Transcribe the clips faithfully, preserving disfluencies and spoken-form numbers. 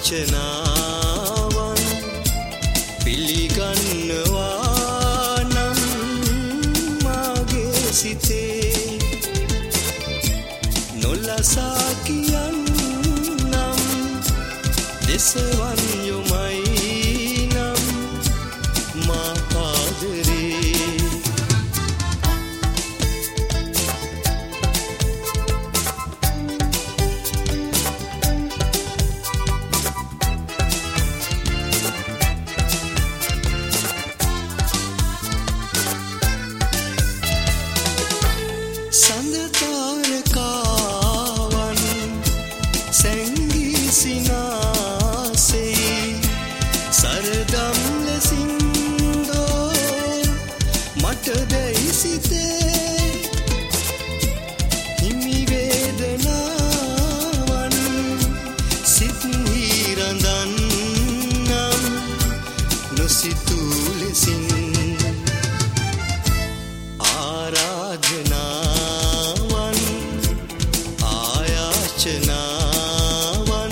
යාචනාවන් පිළිගන්නවා නම් මාගේ සිතේ නොලසා කියන්නම් දෙසවන් යොමයි නම් මා ආදරේ සඳ තාරකාවන් සැංගී සිනාසෙයි සරදම් ලෙසින්දෝ මට දැයි සිතේ හිමි වේදනාවන් සිත්හි රඳන්නම් නොසිතූ ලෙසින් ආරාධනා යාචනාවන්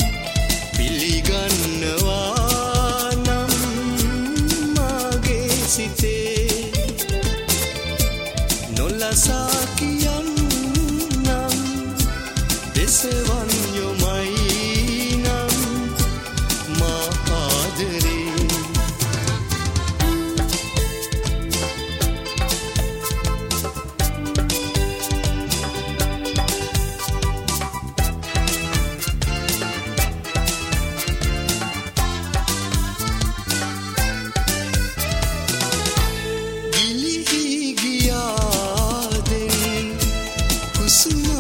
පිළිගන්නවා නම් මාගේ සිතේ නොලසා කියන්නම් දෙසවන් යොමයි නම් මා ආදරේ Soon